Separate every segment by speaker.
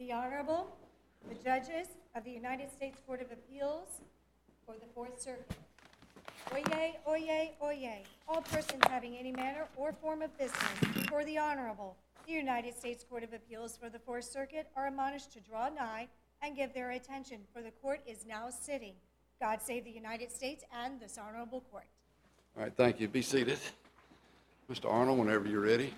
Speaker 1: The Honorable, the Judges of the United States Court of Appeals for the Fourth Circuit. Oyez, oyez, oyez. All persons having any manner or form of business before the Honorable, the United States Court of Appeals for the Fourth Circuit are admonished to draw nigh and give their attention, for the court is now sitting. God save the United States and this honorable court.
Speaker 2: All right, thank you. Be seated. Mr. Arnold, whenever you're ready.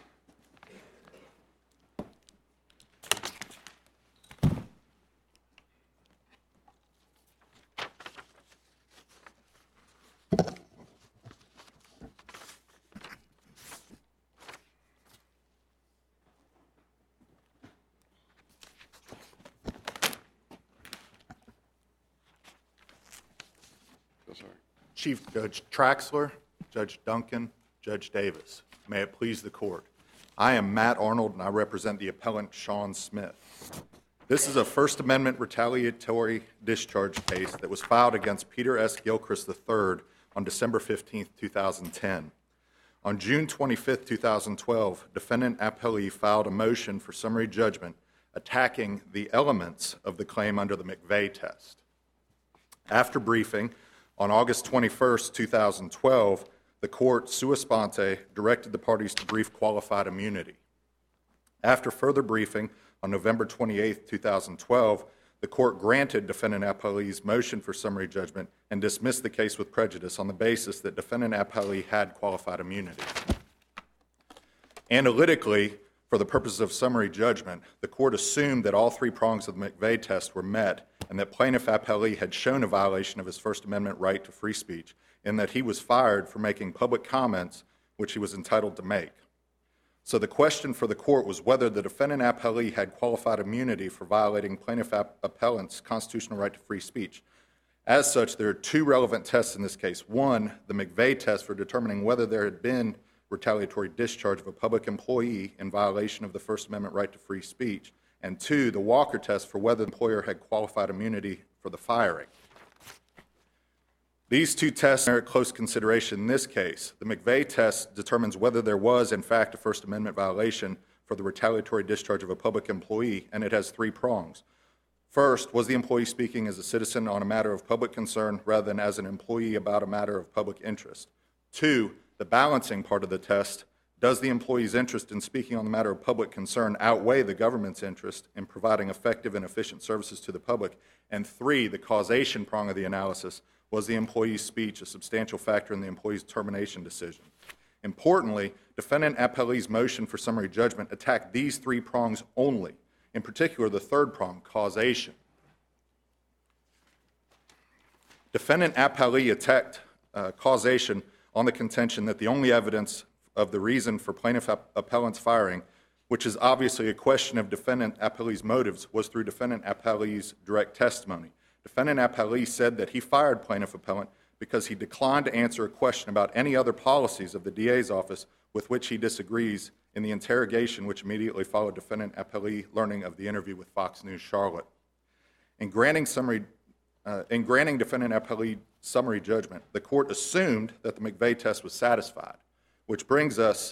Speaker 3: Chief Judge Traxler, Judge Duncan, Judge Davis. May it please the court. I am Matt Arnold, and I represent the appellant Sean Smith. This is a First Amendment retaliatory discharge case that was filed against Peter S. Gilchrist III on December 15, 2010. On June 25, 2012, defendant appellee filed a motion for summary judgment attacking the elements of the claim under the McVeigh test. After briefing, on August 21, 2012, the court, sua sponte, directed the parties to brief qualified immunity. After further briefing, on November 28, 2012, the court granted defendant appellee's motion for summary judgment and dismissed the case with prejudice on the basis that defendant appellee had qualified immunity. Analytically, for the purposes of summary judgment, the court assumed that all three prongs of the McVeigh test were met and that plaintiff appellee had shown a violation of his First Amendment right to free speech in that he was fired for making public comments which he was entitled to make. So the question for the court was whether the defendant appellee had qualified immunity for violating plaintiff appellant's constitutional right to free speech. As such, there are two relevant tests in this case. One, the McVeigh test for determining whether there had been retaliatory discharge of a public employee in violation of the First Amendment right to free speech, and two, the Walker test for whether the employer had qualified immunity for the firing. These two tests merit close consideration in this case. The McVeigh test determines whether there was, in fact, a First Amendment violation for the retaliatory discharge of a public employee, and it has three prongs. First, was the employee speaking as a citizen on a matter of public concern rather than as an employee about a matter of public interest? Two, the balancing part of the test, does the employee's interest in speaking on the matter of public concern outweigh the government's interest in providing effective and efficient services to the public? And three, the causation prong of the analysis, was the employee's speech a substantial factor in the employee's termination decision? Importantly, defendant appellee's motion for summary judgment attacked these three prongs only, in particular the third prong, causation. Defendant appellee attacked causation on the contention that the only evidence of the reason for plaintiff appellant's firing, which is obviously a question of defendant appellee's motives, was through defendant appellee's direct testimony. Defendant appellee said that he fired plaintiff appellant because he declined to answer a question about any other policies of the DA's office with which he disagrees in the interrogation which immediately followed defendant appellee learning of the interview with Fox News Charlotte. In granting defendant appellee summary judgment, the court assumed that the McVeigh test was satisfied, which brings us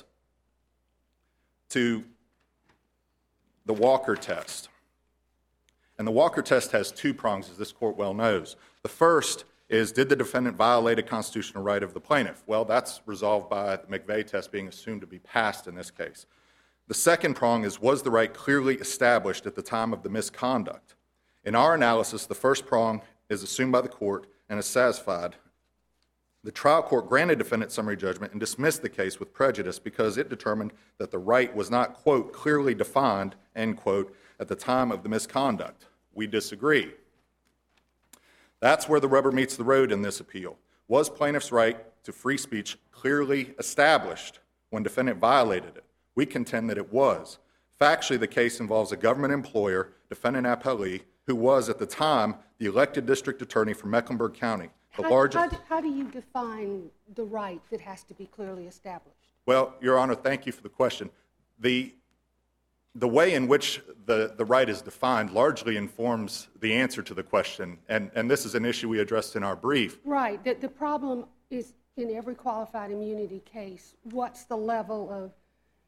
Speaker 3: to the Walker test. And the Walker test has two prongs, as this court well knows. The first is, did the defendant violate a constitutional right of the plaintiff? Well, that's resolved by the McVeigh test being assumed to be passed in this case. The second prong is, was the right clearly established at the time of the misconduct? In our analysis, the first prong is assumed by the court and is satisfied. The trial court granted defendant summary judgment and dismissed the case with prejudice because it determined that the right was not, quote, clearly defined, end quote, at the time of the misconduct. We disagree. That's where the rubber meets the road in this appeal. Was plaintiff's right to free speech clearly established when defendant violated it? We contend that it was. Factually, the case involves a government employer, defendant appellee, who was at the time the elected district attorney for Mecklenburg County.
Speaker 4: How do you define the right that has to be clearly established?
Speaker 3: Well, Your Honor, thank you for the question. The way in which the right is defined largely informs the answer to the question, and this is an issue we addressed in our brief.
Speaker 4: Right. The problem is, in every qualified immunity case, what's the level of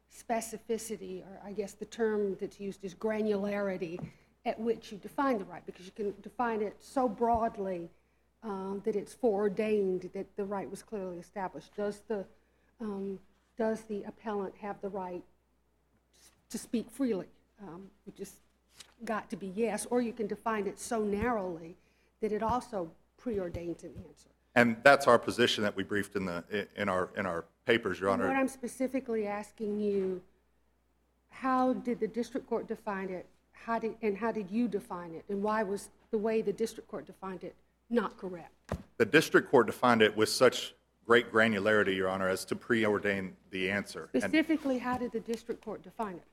Speaker 4: specificity, or I guess the term that's used is granularity, at which you define the right, because you can define it so broadly that it's foreordained that the right was clearly established. Does the appellant have the right to speak freely? You just got to be yes, or you can define it so narrowly that it also preordains an answer.
Speaker 3: And that's our position that we briefed in our papers, Your Honor.
Speaker 4: What I'm specifically asking you, how did the district court define it? How did you define it? And why was the way the district court defined it not correct?
Speaker 3: The district court defined it with such great granularity, Your Honor, as to preordain the answer.
Speaker 4: Specifically, how did the district court define it?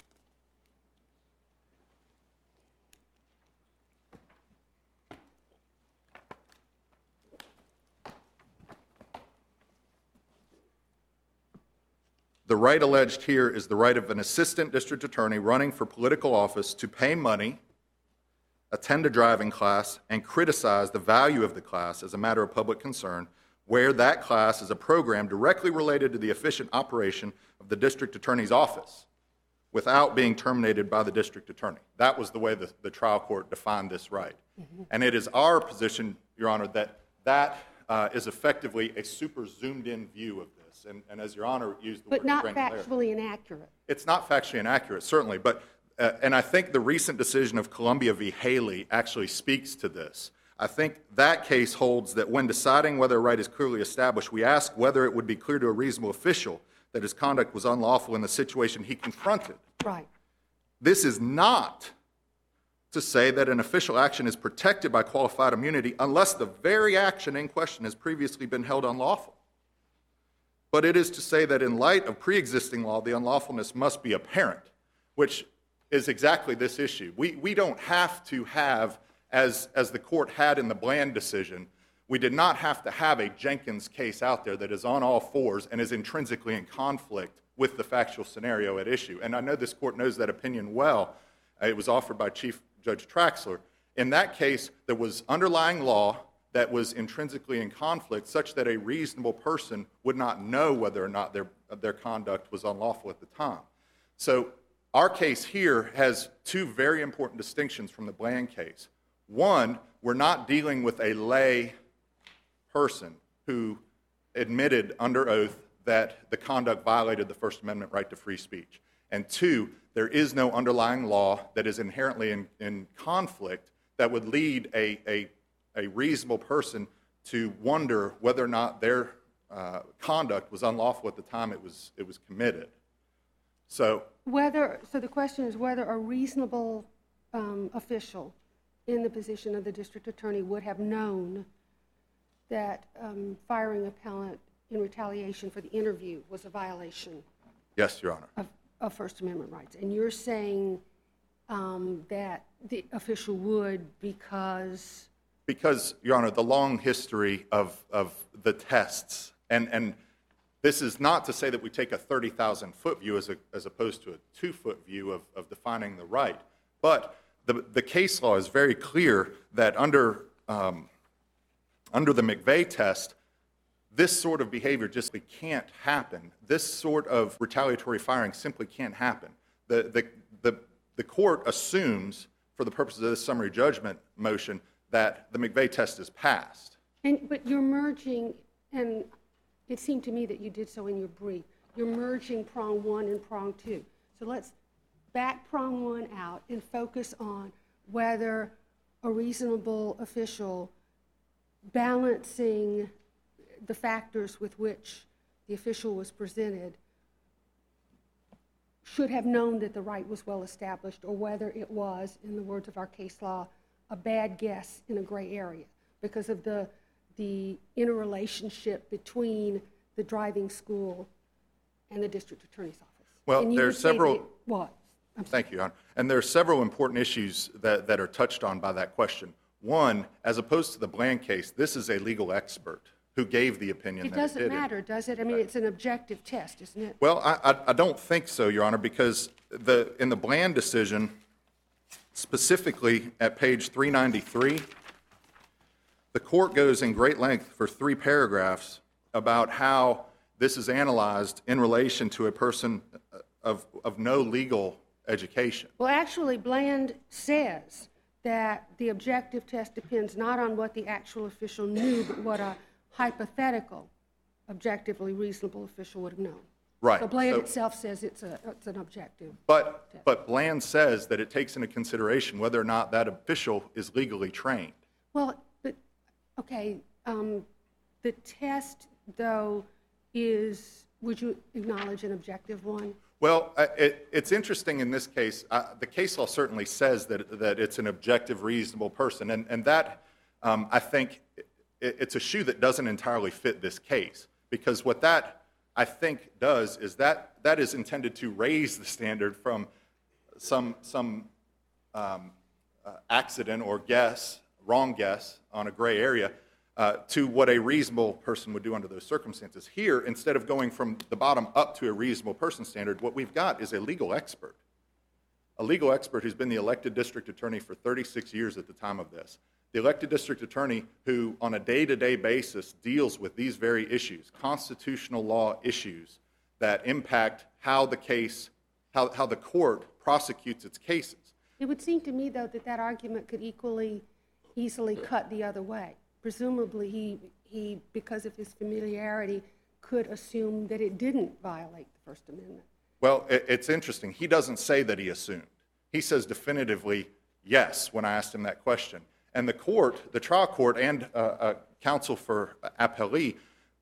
Speaker 3: The right alleged here is the right of an assistant district attorney running for political office to pay money, attend a driving class, and criticize the value of the class as a matter of public concern, where that class is a program directly related to the efficient operation of the district attorney's office without being terminated by the district attorney. That was the way the trial court defined this right. And it is our position, Your Honor, that is effectively a super zoomed-in view of this. And as Your Honor used the word
Speaker 4: But not
Speaker 3: granularity.
Speaker 4: factually inaccurate.
Speaker 3: It's not factually inaccurate, certainly, but and I think the recent decision of Columbia v. Haley actually speaks to this. I think that case holds that when deciding whether a right is clearly established, we ask whether it would be clear to a reasonable official that his conduct was unlawful in the situation he confronted.
Speaker 4: Right.
Speaker 3: This is not to say that an official action is protected by qualified immunity unless the very action in question has previously been held unlawful. But it is to say that in light of pre-existing law, the unlawfulness must be apparent, which is exactly this issue. We don't have to have, as the court had in the Bland decision, we did not have to have a Jenkins case out there that is on all fours and is intrinsically in conflict with the factual scenario at issue. And I know this court knows that opinion well. It was offered by Chief Judge Traxler. In that case, there was underlying law that was intrinsically in conflict such that a reasonable person would not know whether or not their conduct was unlawful at the time. So our case here has two very important distinctions from the Bland case. One, we're not dealing with a lay person who admitted under oath that the conduct violated the First Amendment right to free speech. And two, there is no underlying law that is inherently in conflict that would lead a reasonable person to wonder whether or not their conduct was unlawful at the time it was committed. So
Speaker 4: the question is whether a reasonable official in the position of the district attorney would have known that firing an appellant in retaliation for the interview was a violation.
Speaker 3: Yes, Your Honor.
Speaker 4: Of First Amendment rights. And you're saying that the official would because...
Speaker 3: Because, Your Honor, the long history of the tests, and this is not to say that we take a 30,000-foot view as opposed to a 2-foot view of defining the right, but the case law is very clear that under the McVeigh test, this sort of behavior just can't happen. This sort of retaliatory firing simply can't happen. The court assumes, for the purposes of this summary judgment motion, that the McVeigh test is passed.
Speaker 4: But you're merging, and it seemed to me that you did so in your brief, you're merging prong one and prong two. So let's back prong one out and focus on whether a reasonable official balancing the factors with which the official was presented should have known that the right was well established, or whether it was, in the words of our case law, a bad guess in a gray area because of the interrelationship between the driving school and the district attorney's office.
Speaker 3: Well, there's several...
Speaker 4: What?
Speaker 3: Thank you, Your Honor. And there are several important issues that are touched on by that question. One, as opposed to the Bland case, this is a legal expert who gave the opinion that it did.
Speaker 4: It doesn't matter, does it? I mean, it's an objective test, isn't it?
Speaker 3: Well, I don't think so, Your Honor, because in the Bland decision, specifically at page 393, the court goes in great length for 3 paragraphs about how this is analyzed in relation to a person of no legal education.
Speaker 4: Well, actually, Bland says that the objective test depends not on what the actual official knew, but what a hypothetical, objectively reasonable official would have known.
Speaker 3: Right.
Speaker 4: So Bland
Speaker 3: So-
Speaker 4: itself says it's an objective.
Speaker 3: But Bland says that it takes into consideration whether or not that official is legally trained.
Speaker 4: Well, but, okay, the test, though, is, would you acknowledge an objective one?
Speaker 3: Well, it's interesting in this case. The case law certainly says that it's an objective, reasonable person, and that, I think, it's a shoe that doesn't entirely fit this case, because what that, I think, does is that is intended to raise the standard from some accident or wrong guess on a gray area, to what a reasonable person would do under those circumstances. Here, instead of going from the bottom up to a reasonable person standard, what we've got is a legal expert who's been the elected district attorney for 36 years at the time of this. The elected district attorney who, on a day-to-day basis, deals with these very issues, constitutional law issues that impact how the court prosecutes its cases.
Speaker 4: It would seem to me, though, that argument could easily cut the other way. Presumably, he, because of his familiarity, could assume that it didn't violate the First Amendment.
Speaker 3: Well, it's interesting. He doesn't say that he assumed. He says definitively yes when I asked him that question. And the trial court and counsel for appellee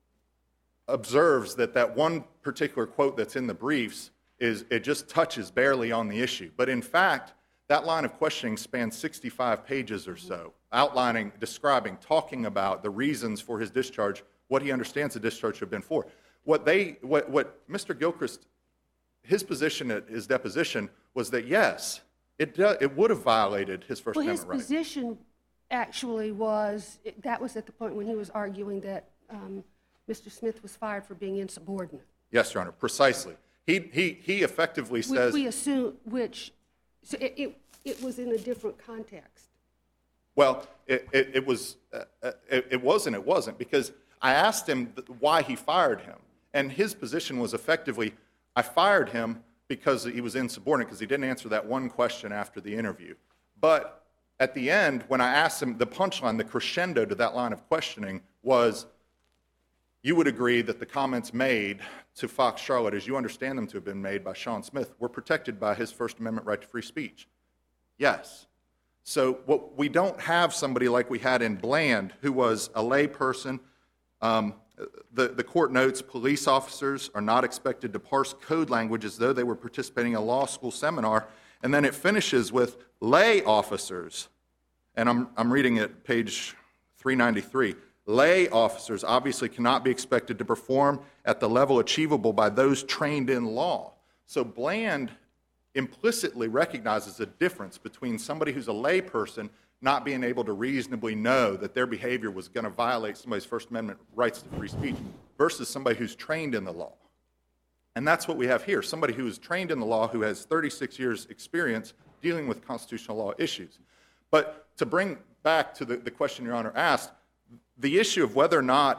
Speaker 3: observes that one particular quote that's in the briefs it just touches barely on the issue. But in fact, that line of questioning spans 65 pages or so, outlining, describing, talking about the reasons for his discharge, what he understands the discharge should have been for. What Mr. Gilchrist, his position at his deposition was that yes, it would have violated his First Amendment right.
Speaker 4: Well, his position actually was, that was at the point when he was arguing that Mr. Smith was fired for being insubordinate.
Speaker 3: Yes, Your Honor, precisely. He effectively says...
Speaker 4: We assume, so it was in a different context.
Speaker 3: Well, it was and it wasn't, because I asked him why he fired him, and his position was effectively, I fired him because he was insubordinate, because he didn't answer that one question after the interview. But at the end, when I asked him, the punchline, the crescendo to that line of questioning was, you would agree that the comments made to Fox Charlotte, as you understand them to have been made by Sean Smith, were protected by his First Amendment right to free speech? Yes. So we don't have somebody like we had in Bland, who was a lay person. The court notes police officers are not expected to parse code language as though they were participating in a law school seminar. And then it finishes with lay officers, and I'm reading it, page 393. Lay officers obviously cannot be expected to perform at the level achievable by those trained in law. So Bland implicitly recognizes a difference between somebody who's a lay person not being able to reasonably know that their behavior was going to violate somebody's First Amendment rights to free speech versus somebody who's trained in the law. And that's what we have here, somebody who is trained in the law, who has 36 years' experience dealing with constitutional law issues. But to bring back to the question Your Honor asked, the issue of whether or not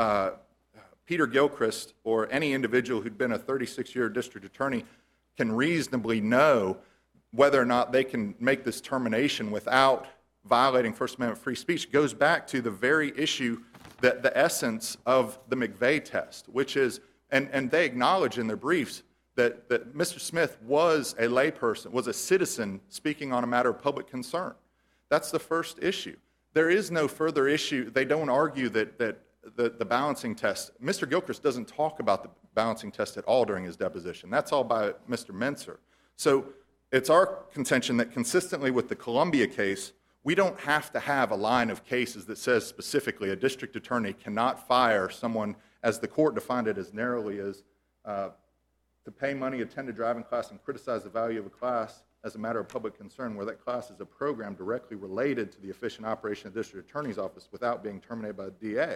Speaker 3: Peter Gilchrist or any individual who'd been a 36-year district attorney can reasonably know whether or not they can make this termination without violating First Amendment free speech goes back to the very issue, that the essence of the McVeigh test, which is, and they acknowledge in their briefs that Mr. Smith was a layperson, was a citizen speaking on a matter of public concern. That's the first issue. There is no further issue. They don't argue that the balancing test, Mr. Gilchrist doesn't talk about the balancing test at all during his deposition. That's all by Mr. Menser. So it's our contention that consistently with the Columbia case, we don't have to have a line of cases that says specifically a district attorney cannot fire someone, as the court defined it as narrowly as to pay money, attend a driving class, and criticize the value of a class as a matter of public concern, where that class is a program directly related to the efficient operation of the district attorney's office without being terminated by the DA.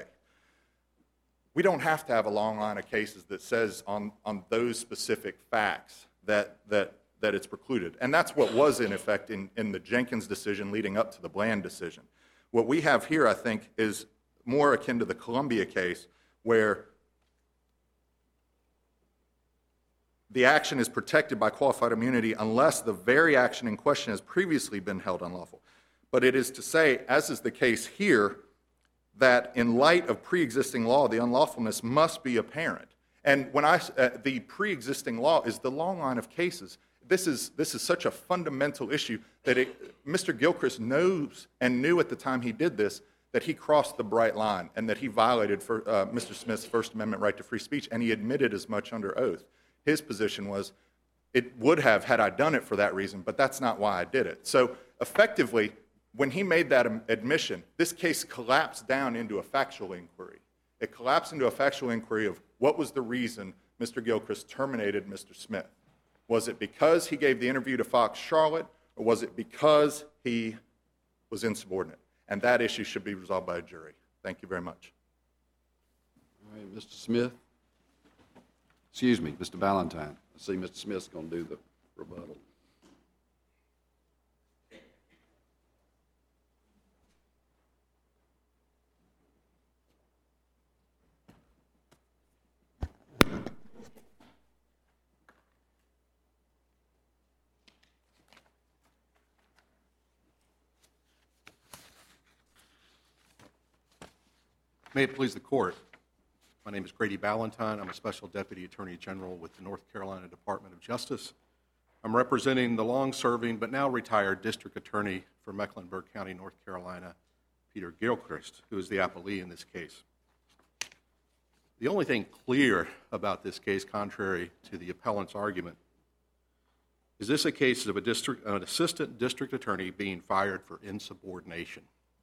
Speaker 3: We don't have to have a long line of cases that says on those specific facts that it's precluded. And that's what was in effect in the Jenkins decision leading up to the Bland decision. What we have here, I think, is more akin to the Columbia case, where the action is protected by qualified immunity unless the very action in question has previously been held unlawful. But it is to say, as is the case here, that in light of pre-existing law, the unlawfulness must be apparent. And when the pre-existing law is the long line of cases. This is such a fundamental issue that Mr. Gilchrist knows and knew at the time he did this that he crossed the bright line and that he violated Mr. Smith's First Amendment right to free speech, and he admitted as much under oath. His position was, it would have had I done it for that reason, but that's not why I did it. So effectively, when he made that admission, this case collapsed down into a factual inquiry. It collapsed into a factual inquiry of what was the reason Mr. Gilchrist terminated Mr. Smith. Was it because he gave the interview to Fox Charlotte, or was it because he was insubordinate? And that issue should be resolved by a jury. Thank you very much.
Speaker 2: All right, Mr. Smith. Excuse me, Mr. Valentine. I see Mr. Smith's going to do the rebuttal.
Speaker 5: May it please the Court. My name is Grady Ballantyne. I'm a Special Deputy Attorney General with the North Carolina Department of Justice. I'm representing the long-serving but now retired District Attorney for Mecklenburg County, North Carolina, Peter Gilchrist, who is the appellee in this case. The only thing clear about this case, contrary to the appellant's argument, is this a case of an assistant district attorney being fired for insubordination.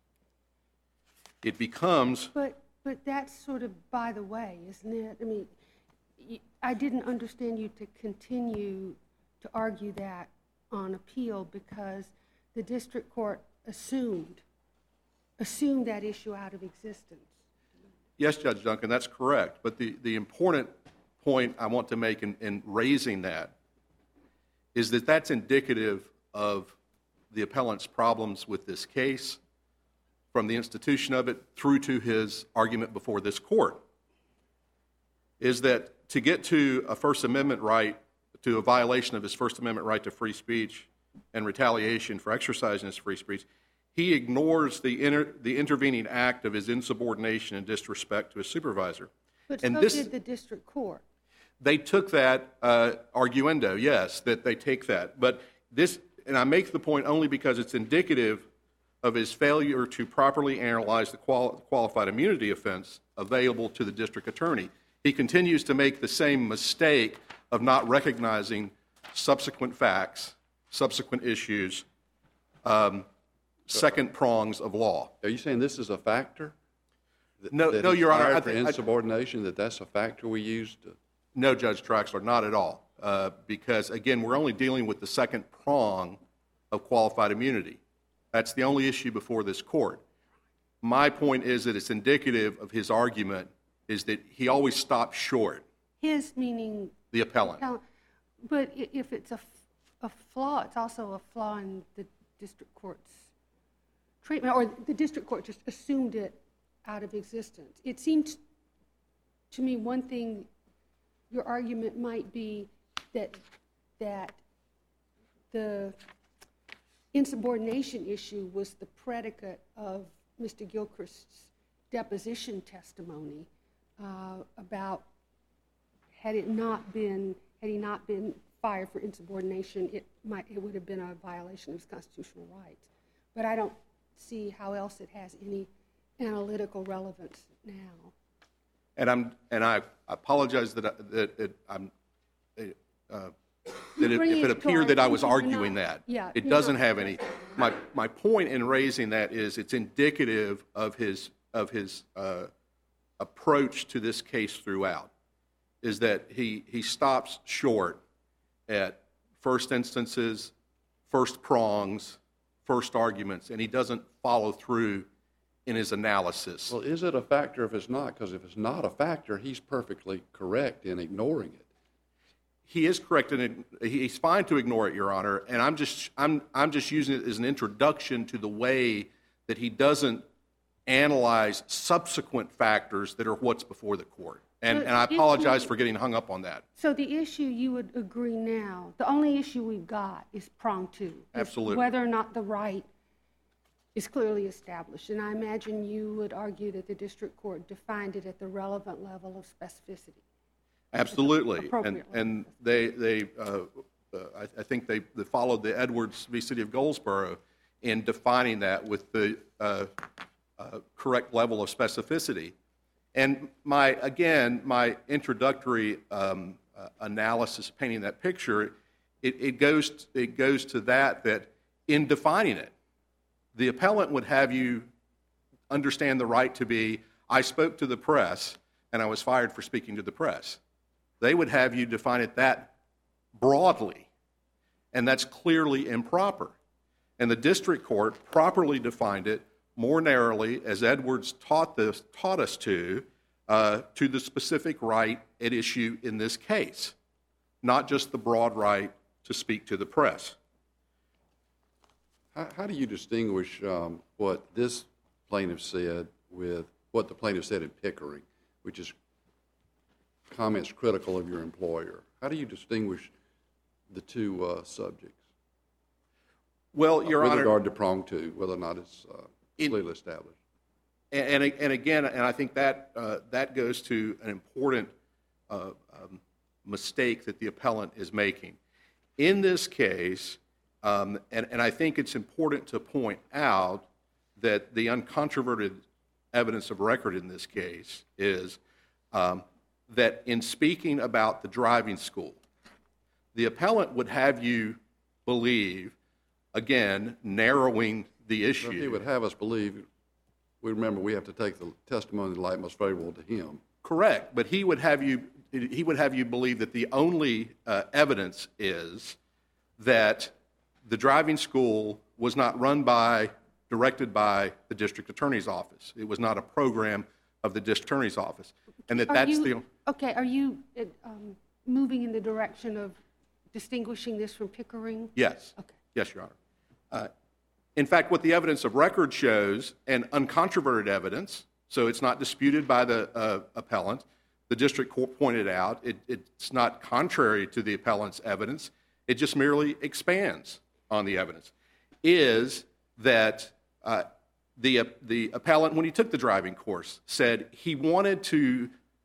Speaker 5: It becomes...
Speaker 4: But that's sort of by the way, isn't it? I mean, I didn't understand you to continue to argue that on appeal because the district court assumed that issue out of existence.
Speaker 5: Yes, Judge Duncan, that's correct. But the important point I want to make in raising that is that that's indicative of the appellant's problems with this case, from the institution of it through to his argument before this court, is that to get to a First Amendment right, to a violation of his First Amendment right to free speech and retaliation for exercising his free speech, he ignores the intervening act of his insubordination and disrespect to his supervisor.
Speaker 4: But
Speaker 5: and
Speaker 4: so did the district court.
Speaker 5: They took that arguendo, yes, that they take that. But this, and I make the point only because it's indicative of his failure to properly analyze the qualified immunity offense available to the district attorney. He continues to make the same mistake of not recognizing subsequent facts, subsequent issues, second prongs of law.
Speaker 2: Are you saying this is a factor?
Speaker 5: No, Your Honor.
Speaker 2: For insubordination, that's a factor we use to...
Speaker 5: No, Judge Traxler, not at all. Because, again, we're only dealing with the second prong of qualified immunity. That's the only issue before this court. My point is that it's indicative of his argument is that he always stops short.
Speaker 4: His meaning...
Speaker 5: The appellant.
Speaker 4: But if it's a flaw, it's also a flaw in the district court's treatment, or the district court just assumed it out of existence. It seems to me one thing, your argument might be that the insubordination issue was the predicate of Mr. Gilchrist's deposition testimony about had he not been fired for insubordination, it would have been a violation of his constitutional rights. But I don't see how else it has any analytical relevance now. And
Speaker 5: I apologize that if it appeared that I was arguing that. It doesn't have any. My point in raising that is it's indicative of his approach to this case throughout, is that he stops short at first instances, first prongs, first arguments, and he doesn't follow through in his analysis.
Speaker 2: Well, is it a factor if it's not? Because if it's not a factor, he's perfectly correct in ignoring it.
Speaker 5: He is correct, and he's fine to ignore it, Your Honor. And I'm just using it as an introduction to the way that he doesn't analyze subsequent factors that are what's before the court. And
Speaker 4: The
Speaker 5: I apologize
Speaker 4: issue-
Speaker 5: for getting hung up on that.
Speaker 4: So the issue, you would agree now, the only issue we've got is prong two. is
Speaker 5: Absolutely.
Speaker 4: Whether or not the right is clearly established. And I imagine you would argue that the district court defined it at the relevant level of specificity.
Speaker 5: Absolutely.
Speaker 4: Appropriate
Speaker 5: And they I think they followed the Edwards v. City of Goldsboro in defining that with the correct level of specificity. And my introductory analysis painting that picture, it goes to that in defining it, the appellant would have you understand the right to be, I spoke to the press and I was fired for speaking to the press. They would have you define it that broadly, and that's clearly improper. And the district court properly defined it more narrowly, as Edwards taught us to the specific right at issue in this case, not just the broad right to speak to the press.
Speaker 2: How do you distinguish what this plaintiff said with what the plaintiff said in Pickering, which is comments critical of your employer? How do you distinguish the two subjects?
Speaker 5: Well, Your
Speaker 2: with
Speaker 5: Honor,
Speaker 2: regard to prong two, whether or not it's clearly established.
Speaker 5: And again, and I think that that goes to an important mistake that the appellant is making. In this case, and I think it's important to point out that the uncontroverted evidence of record in this case is that in speaking about the driving school, the appellant would have you believe, again, narrowing the issue.
Speaker 2: He would have us believe, we remember we have to take the testimony in the light most favorable to him.
Speaker 5: Correct, but he would have you believe that the only evidence is that the driving school was not directed by the district attorney's office. It was not a program of the district attorney's office, and
Speaker 4: Okay, are you moving in the direction of distinguishing this from Pickering?
Speaker 5: Yes.
Speaker 4: Okay.
Speaker 5: Yes, Your Honor. In fact, what the evidence of record shows, and uncontroverted evidence, so it's not disputed by the appellant, the district court pointed out, it's not contrary to the appellant's evidence, it just merely expands on the evidence, is that the appellant, when he took the driving course, said he wanted to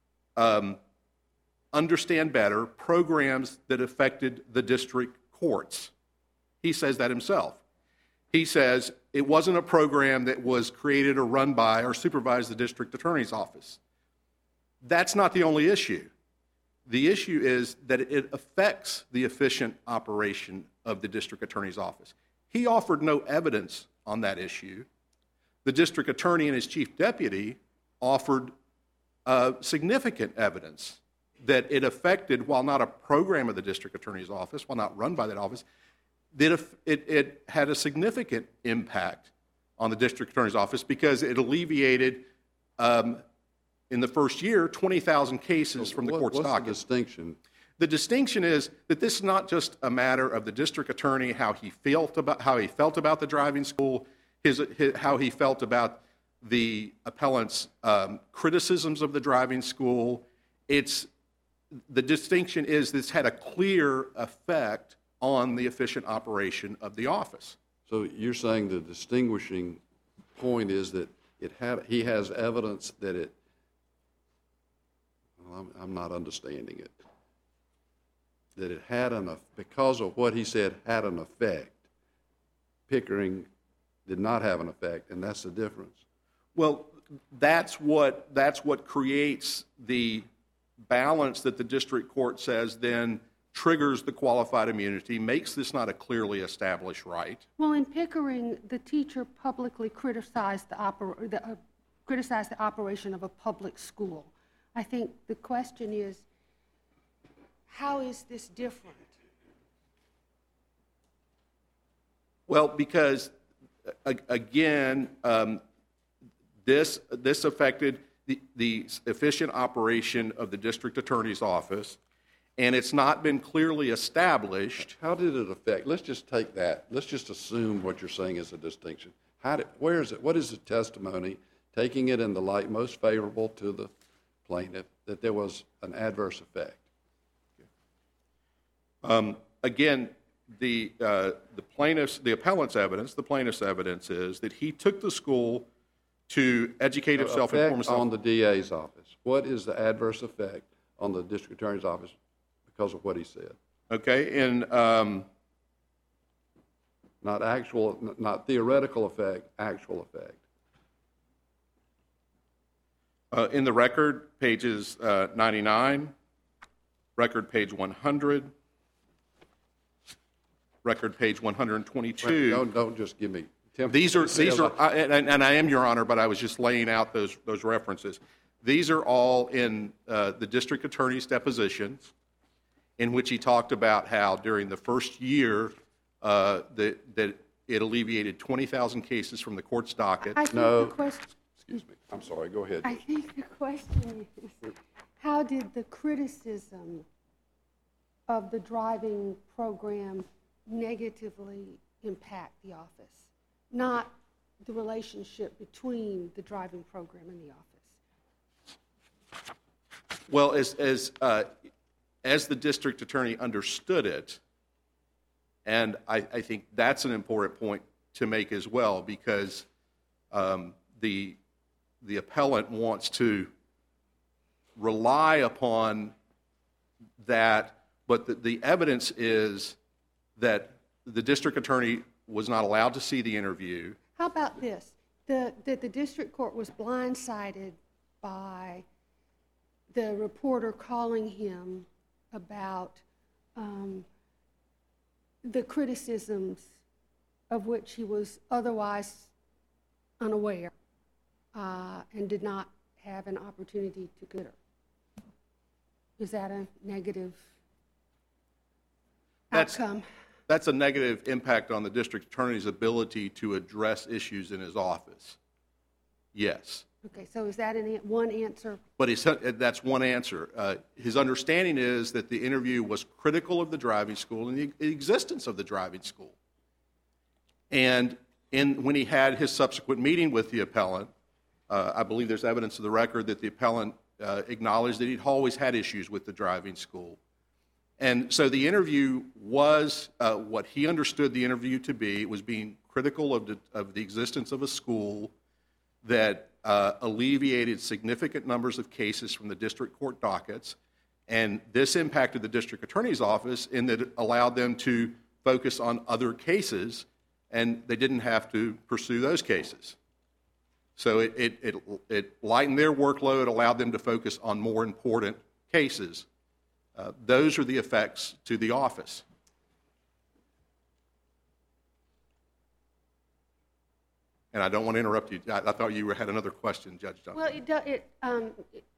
Speaker 5: understand better programs that affected the district courts. He says that himself. He says it wasn't a program that was created or run by or supervised the district attorney's office. That's not the only issue. The issue is that it affects the efficient operation of the district attorney's office. He offered no evidence on that issue. The district attorney and his chief deputy offered significant evidence that it affected, while not a program of the district attorney's office, while not run by that office, that it had a significant impact on the district attorney's office because it alleviated, in the first year, 20,000 cases from the court's docket.
Speaker 2: What's the distinction?
Speaker 5: The distinction is that this is not just a matter of the district attorney, how he felt about the driving school, how he felt about the appellant's criticisms of the driving school. The distinction is this had a clear effect on the efficient operation of the office.
Speaker 2: So you're saying the distinguishing point is that he has evidence that it, well, I'm not understanding it, that it had because of what he said had an effect. Pickering did not have an effect, and that's the difference.
Speaker 5: Well, that's what creates the balance that the district court says then triggers the qualified immunity, makes this not a clearly established right.
Speaker 4: Well, in Pickering, the teacher publicly criticized the operation of a public school. I think the question is, how is this different?
Speaker 5: Well, because, again, this affected the efficient operation of the district attorney's office, and it's not been clearly established.
Speaker 2: How did it affect? Let's just take that. Let's just assume what you're saying is a distinction. Where is it? What is the testimony, taking it in the light most favorable to the plaintiff that there was an adverse effect?
Speaker 5: Again, the appellant's evidence, the plaintiff's evidence is that he took the school to educate himself and inform
Speaker 2: Effect
Speaker 5: himself.
Speaker 2: on the DA's office. What is the adverse effect on the district attorney's office because of what he said?
Speaker 5: Okay, and
Speaker 2: Not actual, not theoretical effect, actual effect.
Speaker 5: in the record, pages 99, record page 100, record page 122.
Speaker 2: Don't just give me.
Speaker 5: These are, and I am, Your Honor, but I was just laying out those references. These are all in the district attorney's depositions, in which he talked about how during the first year that it alleviated 20,000 cases from the court's docket.
Speaker 4: I think
Speaker 2: No.
Speaker 4: the question,
Speaker 2: Excuse me. I'm sorry. Go ahead.
Speaker 4: I think the question is, how did the criticism of the driving program negatively impact the office? Not the relationship between the driving program and the office.
Speaker 5: Well, as the district attorney understood it, and I think that's an important point to make as well, because the appellant wants to rely upon that, but the evidence is that the district attorney was not allowed to see the interview.
Speaker 4: How about this? That the district court was blindsided by the reporter calling him about the criticisms of which he was otherwise unaware and did not have an opportunity to consider. Is that a negative outcome?
Speaker 5: That's a negative impact on the district attorney's ability to address issues in his office. Yes.
Speaker 4: Okay, so is that one answer?
Speaker 5: But that's one answer. His understanding is that the interview was critical of the driving school and the existence of the driving school. And when he had his subsequent meeting with the appellant, I believe there's evidence of the record that the appellant acknowledged that he'd always had issues with the driving school. And so the interview was what he understood the interview to be. It was being critical of the existence of a school that alleviated significant numbers of cases from the district court dockets. And this impacted the district attorney's office in that it allowed them to focus on other cases, and they didn't have to pursue those cases. So it lightened their workload, allowed them to focus on more important cases. Those are the effects to the office. And I don't want to interrupt you. I thought you had another question, Judge Duncan.
Speaker 4: Well,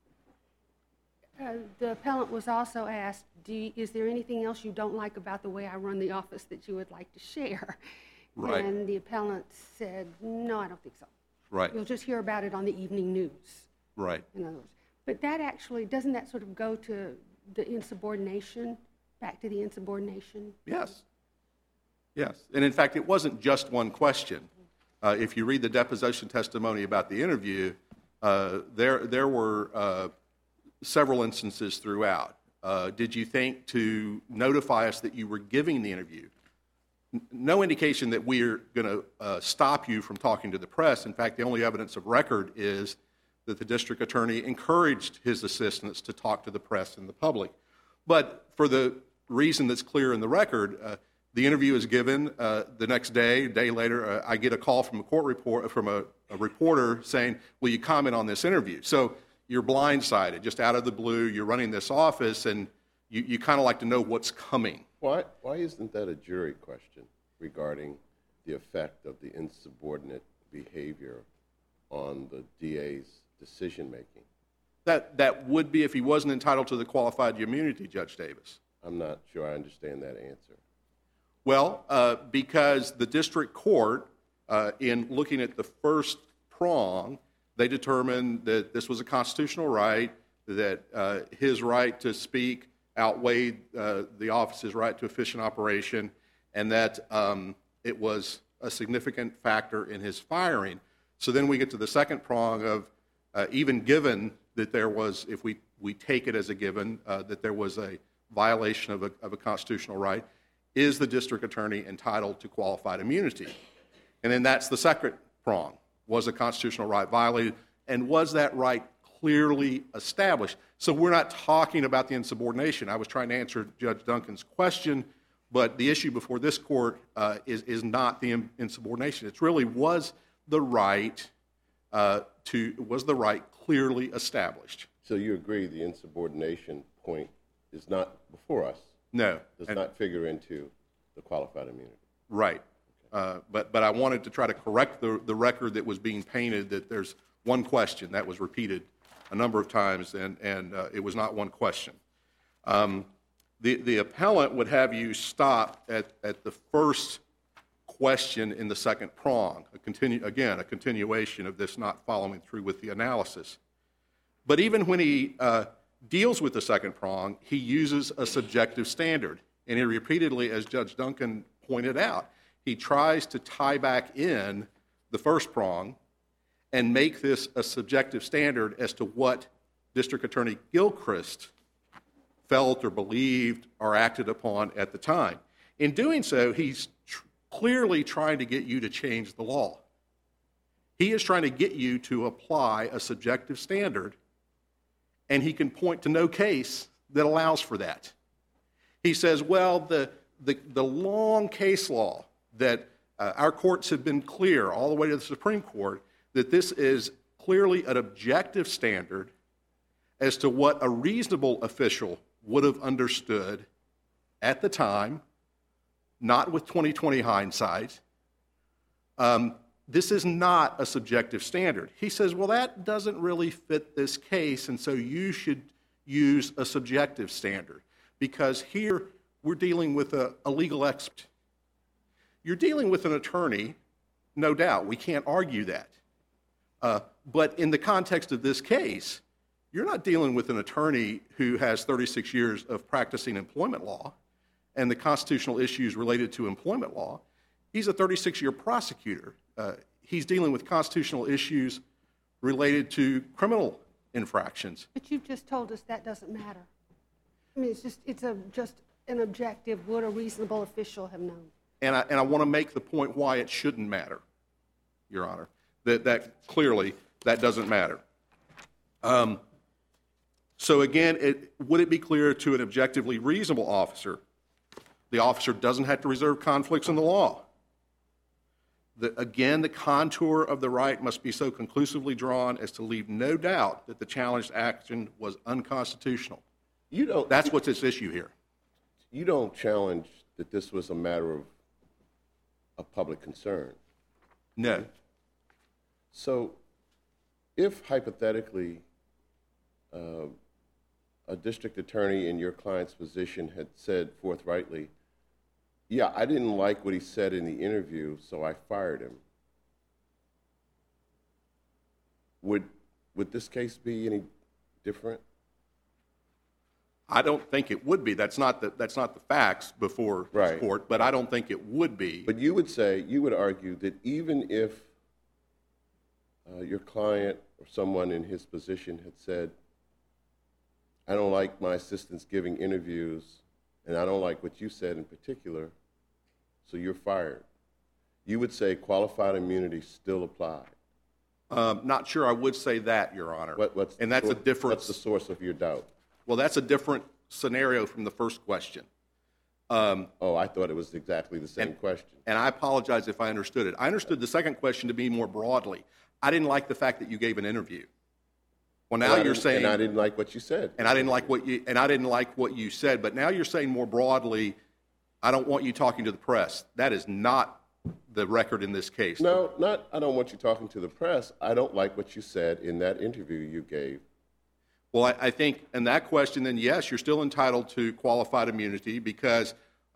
Speaker 4: the appellant was also asked, is there anything else you don't like about the way I run the office that you would like to share?
Speaker 5: Right.
Speaker 4: And the appellant said, no, I don't think so.
Speaker 5: Right.
Speaker 4: You'll just hear about it on the evening news.
Speaker 5: Right.
Speaker 4: In other words. But that actually, doesn't that sort of go to the insubordination, back to the insubordination?
Speaker 5: Yes. Yes. And in fact, it wasn't just one question. If you read the deposition testimony about the interview, there were several instances throughout. Did you think to notify us that you were giving the interview? No indication that we're going to stop you from talking to the press. In fact, the only evidence of record is that the district attorney encouraged his assistants to talk to the press and the public. But for the reason that's clear in the record, the interview is given. The next day, a day later, I get a call from a reporter saying, will you comment on this interview? So you're blindsided, just out of the blue. You're running this office, and you kind of like to know what's coming.
Speaker 6: Why isn't that a jury question regarding the effect of the insubordinate behavior on the DA's decision-making?
Speaker 5: That would be if he wasn't entitled to the qualified immunity, Judge Davis.
Speaker 6: I'm not sure I understand that answer.
Speaker 5: Well, because the district court, in looking at the first prong, they determined that this was a constitutional right, that his right to speak outweighed the office's right to efficient operation, and that it was a significant factor in his firing. So then we get to the second prong of even given that there was, if we take it as a given, that there was a violation of a constitutional right, is the district attorney entitled to qualified immunity? And then that's the second prong. Was a constitutional right violated, and was that right clearly established? So we're not talking about the insubordination. I was trying to answer Judge Duncan's question, but the issue before this court is not the insubordination. It's really, was the right clearly established?
Speaker 6: So you agree the insubordination point is not before us?
Speaker 5: No.
Speaker 6: Does not figure into the qualified immunity?
Speaker 5: Right. But I wanted to try to correct the record that was being painted, that there's one question that was repeated a number of times, and it was not one question. The appellant would have you stop at the first question in the second prong, a continuation of this not following through with the analysis. But even when he deals with the second prong, he uses a subjective standard. And he repeatedly, as Judge Duncan pointed out, he tries to tie back in the first prong and make this a subjective standard as to what District Attorney Gilchrist felt or believed or acted upon at the time. In doing so, he's clearly trying to get you to change the law. He is trying to get you to apply a subjective standard, and he can point to no case that allows for that. He says, well, the long case law that our courts have been clear all the way to the Supreme Court that this is clearly an objective standard as to what a reasonable official would have understood at the time, not with 20/20 hindsight. This is not a subjective standard. He says, well, that doesn't really fit this case, and so you should use a subjective standard, because here we're dealing with a legal expert. You're dealing with an attorney, no doubt. We can't argue that. But in the context of this case, you're not dealing with an attorney who has 36 years of practicing employment law and the constitutional issues related to employment law. He's a 36-year prosecutor. He's dealing with constitutional issues related to criminal infractions.
Speaker 4: But you've just told us that doesn't matter. I mean, it's just an objective, would a reasonable official have known?
Speaker 5: And I want to make the point why it shouldn't matter, Your Honor, that clearly that doesn't matter. So again, would it be clear to an objectively reasonable officer, the officer doesn't have to reserve conflicts in the law? Again, the contour of the right must be so conclusively drawn as to leave no doubt that the challenged action was unconstitutional. That's what's at issue here.
Speaker 6: You don't challenge that this was a matter of public concern?
Speaker 5: No.
Speaker 6: So if hypothetically a district attorney in your client's position had said forthrightly, yeah, I didn't like what he said in the interview, so I fired him, would this case be any different?
Speaker 5: I don't think it would be. That's not the facts before the court, but I don't think it would be.
Speaker 6: But you would argue that even if your client or someone in his position had said, I don't like my assistants giving interviews, and I don't like what you said in particular, so you're fired, you would say qualified immunity still applied?
Speaker 5: Not sure I would say that, Your Honor.
Speaker 6: What's the source of your doubt?
Speaker 5: Well, that's a different scenario from the first question.
Speaker 6: I thought it was exactly the same question.
Speaker 5: And I apologize if I understood it. I understood the second question to be more broadly. I didn't like the fact that you gave an interview. Well, now you're saying,
Speaker 6: and I didn't like what you said.
Speaker 5: And I didn't like what you said. But now you're saying more broadly, I don't want you talking to the press. That is not the record in this case.
Speaker 6: No, not I don't want you talking to the press. I don't like what you said in that interview you gave.
Speaker 5: Well, I think in that question, then yes, you're still entitled to qualified immunity because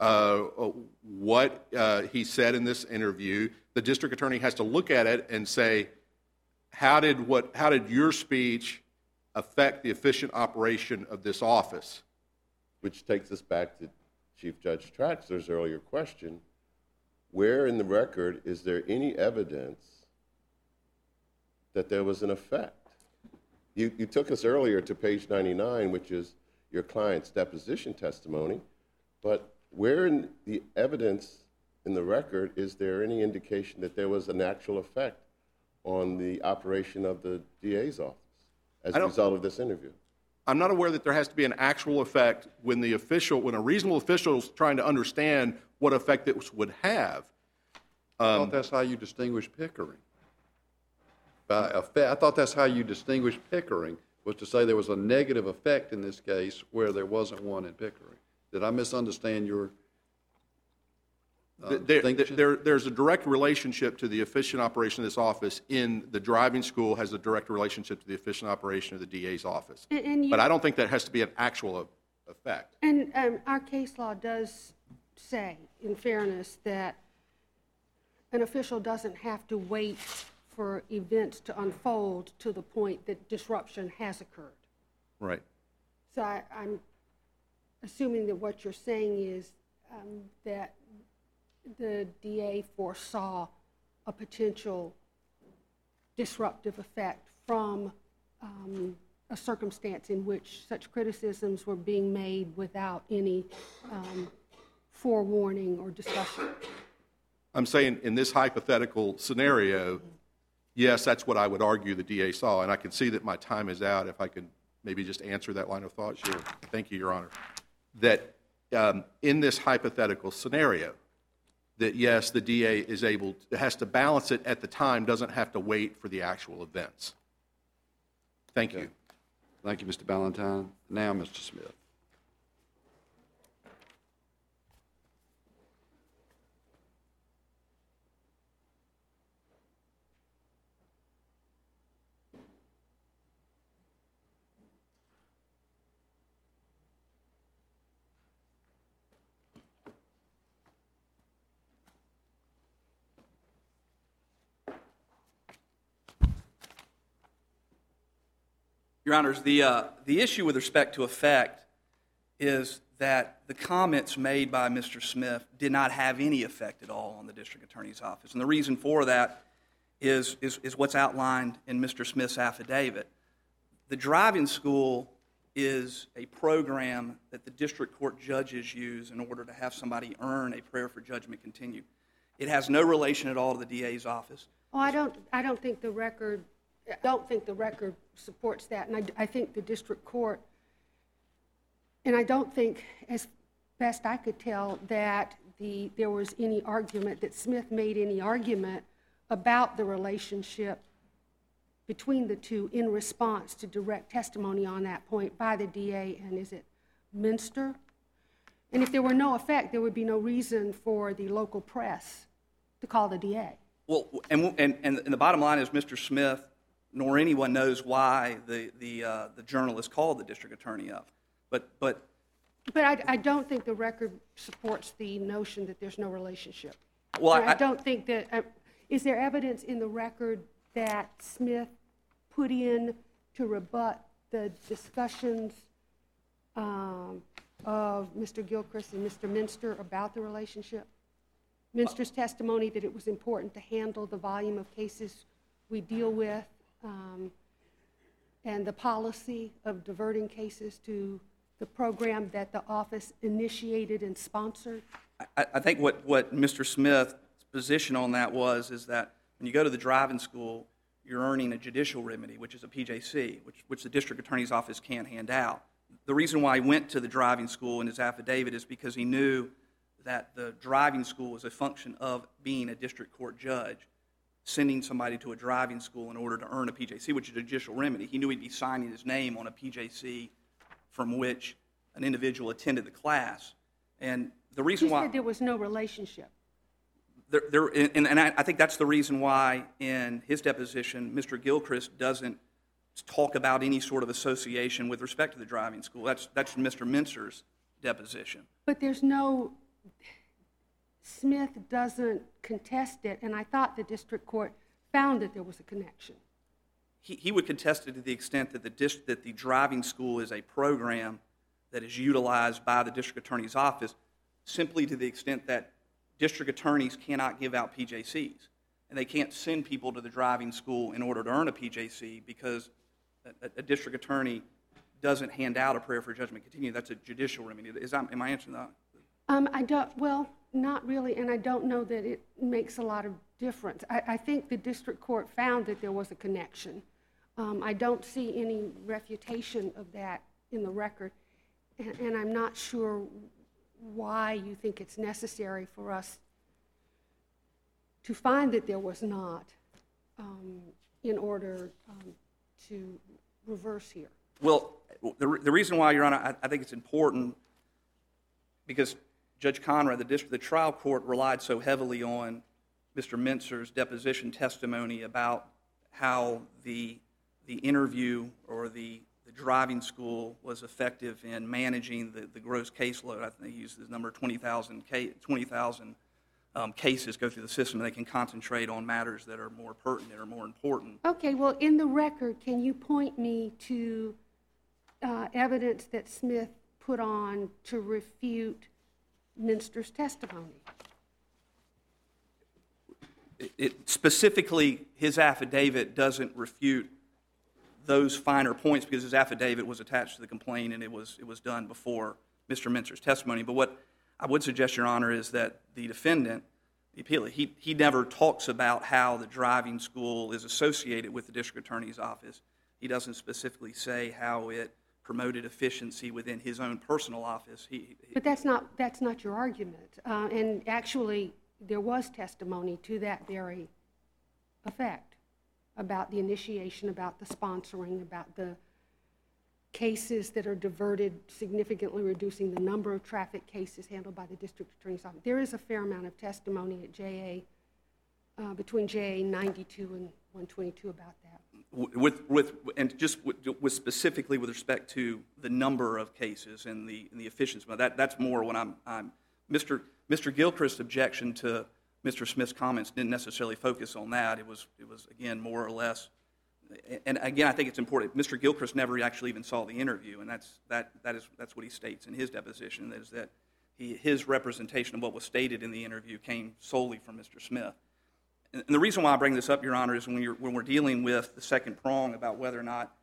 Speaker 5: what he said in this interview, the district attorney has to look at it and say, how did your speech affect the efficient operation of this office?
Speaker 6: Which takes us back to Chief Judge Traxler's earlier question. Where in the record is there any evidence that there was an effect? You took us earlier to page 99, which is your client's deposition testimony, but where in the evidence in the record is there any indication that there was an actual effect on the operation of the DA's office as a result of this interview?
Speaker 5: I'm not aware that there has to be an actual effect when a reasonable official is trying to understand what effect this would have.
Speaker 2: I thought that's how you distinguish Pickering. I thought that's how you distinguish Pickering, was to say there was a negative effect in this case where there wasn't one in Pickering. Did I misunderstand your distinction?
Speaker 5: There's a direct relationship to the efficient operation of this office in the driving school has a direct relationship to the efficient operation of the DA's office. But I don't think that has to be an actual effect.
Speaker 4: And our case law does say, in fairness, that an official doesn't have to wait for events to unfold to the point that disruption has occurred.
Speaker 5: Right.
Speaker 4: So I'm assuming that what you're saying is that the DA foresaw a potential disruptive effect from a circumstance in which such criticisms were being made without any forewarning or discussion.
Speaker 5: I'm saying in this hypothetical scenario, yes, that's what I would argue the DA saw, and I can see that my time is out. If I could maybe just answer that line of thought. Sure. Thank you, Your Honor. That in this hypothetical scenario, that yes, the DA has to balance it at the time, doesn't have to wait for the actual events. Thank you.
Speaker 2: Thank you, Mr. Ballantyne. Now, Mr. Smith.
Speaker 7: Your Honors, the issue with respect to effect is that the comments made by Mr. Smith did not have any effect at all on the District Attorney's Office. And the reason for that is what's outlined in Mr. Smith's affidavit. The driving school is a program that the district court judges use in order to have somebody earn a prayer for judgment continued. It has no relation at all to the DA's office.
Speaker 4: Oh, I don't think the record supports that, and I think the district court, and I don't think, as best I could tell, that there was any argument, that Smith made any argument about the relationship between the two in response to direct testimony on that point by the DA and, is it Minster? And if there were no effect, there would be no reason for the local press to call the DA. Well,
Speaker 7: and the bottom line is Mr. Smith nor anyone knows why the journalist called the district attorney up. But
Speaker 4: I don't think the record supports the notion that there's no relationship.
Speaker 7: Well,
Speaker 4: I don't think that. Is there evidence in the record that Smith put in to rebut the discussions of Mr. Gilchrist and Mr. Minster about the relationship? Minster's testimony that it was important to handle the volume of cases we deal with, and the policy of diverting cases to the program that the office initiated and sponsored?
Speaker 7: I think what Mr. Smith's position on that is that when you go to the driving school, you're earning a judicial remedy, which is a PJC, which the district attorney's office can't hand out. The reason why he went to the driving school in his affidavit is because he knew that the driving school was a function of being a district court judge, sending somebody to a driving school in order to earn a PJC, which is a judicial remedy. He knew he'd be signing his name on a PJC from which an individual attended the class. And the reason why...
Speaker 4: He said there was no relationship.
Speaker 7: And I think that's the reason why in his deposition, Mr. Gilchrist doesn't talk about any sort of association with respect to the driving school. That's Mr. Minster's deposition.
Speaker 4: But there's no... Smith doesn't contest it, and I thought the district court found that there was a connection.
Speaker 7: He would contest it to the extent that the driving school is a program that is utilized by the district attorney's office, simply to the extent that district attorneys cannot give out PJCs, and they can't send people to the driving school in order to earn a PJC because A district attorney doesn't hand out a prayer for judgment continue. That's a judicial remedy. Am I answering that?
Speaker 4: I don't, well, not really, and I don't know that it makes a lot of difference. I think the district court found that there was a connection. I don't see any refutation of that in the record, and I'm not sure why you think it's necessary for us to find that there was not in order to reverse here.
Speaker 7: Well, the reason why, Your Honor, I think it's important because Judge Conrad, the trial court relied so heavily on Mr. Mintzer's deposition testimony about how the interview or the driving school was effective in managing the gross caseload. I think he used the number 20,000 cases go through the system, and they can concentrate on matters that are more pertinent or more important.
Speaker 4: Okay, well, in the record, can you point me to evidence that Smith put on to refute Mintzer's testimony?
Speaker 7: Specifically, his affidavit doesn't refute those finer points because his affidavit was attached to the complaint and it was done before Mr. Mintzer's testimony. But what I would suggest, Your Honor, is that the defendant, the appellee, he never talks about how the driving school is associated with the district attorney's office. He doesn't specifically say how it promoted efficiency within his own personal office.
Speaker 4: But that's not your argument. And actually, there was testimony to that very effect about the initiation, about the sponsoring, about the cases that are diverted, significantly reducing the number of traffic cases handled by the district attorney's office. There is a fair amount of testimony at JA, between JA 92 and 122 about that.
Speaker 7: Specifically with respect to the number of cases and the efficiency. That's more when Mr. Gilchrist's objection to Mr. Smith's comments didn't necessarily focus on that. It was again more or less. And again, I think it's important. Mr. Gilchrist never actually even saw the interview, and that's what he states in his deposition, is that his representation of what was stated in the interview came solely from Mr. Smith. And the reason why I bring this up, Your Honor, is when we're dealing with the second prong about whether or not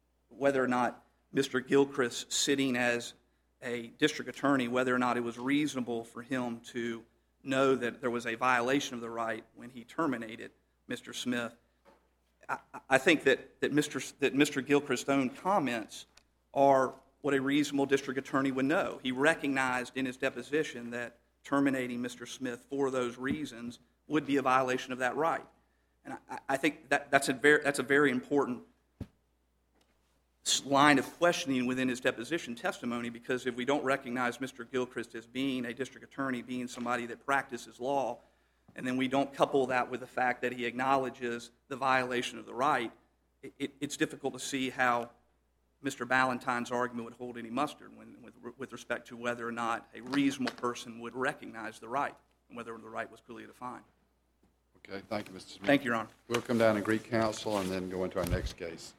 Speaker 7: Mr. Gilchrist sitting as a district attorney, whether or not it was reasonable for him to know that there was a violation of the right when he terminated Mr. Smith. I think that Mr. Gilchrist's own comments are what a reasonable district attorney would know. He recognized in his deposition that terminating Mr. Smith for those reasons would be a violation of that right. And I think that's a very important line of questioning within his deposition testimony, because if we don't recognize Mr. Gilchrist as being a district attorney, being somebody that practices law, and then we don't couple that with the fact that he acknowledges the violation of the right, it's difficult to see how Mr. Ballantyne's argument would hold any muster with respect to whether or not a reasonable person would recognize the right and whether the right was clearly defined.
Speaker 2: Okay, thank you, Mr. Smith.
Speaker 7: Thank you, Your Honor.
Speaker 2: We'll come down and greet counsel and then go into our next case.